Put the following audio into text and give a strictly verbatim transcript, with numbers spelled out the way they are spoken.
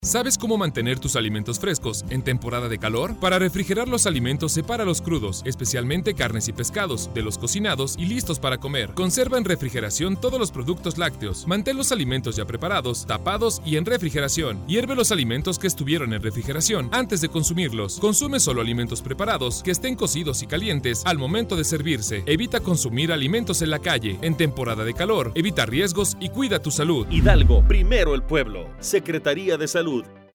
¿Sabes cómo mantener tus alimentos frescos en temporada de calor? Para refrigerar los alimentos, separa los crudos, especialmente carnes y pescados, de los cocinados y listos para comer. Conserva en refrigeración todos los productos lácteos. Mantén los alimentos ya preparados, tapados y en refrigeración. Hierve los alimentos que estuvieron en refrigeración antes de consumirlos. Consume solo alimentos preparados que estén cocidos y calientes al momento de servirse. Evita consumir alimentos en la calle. En temporada de calor, evita riesgos y cuida tu salud. Hidalgo, primero el pueblo. Secretaría de Salud.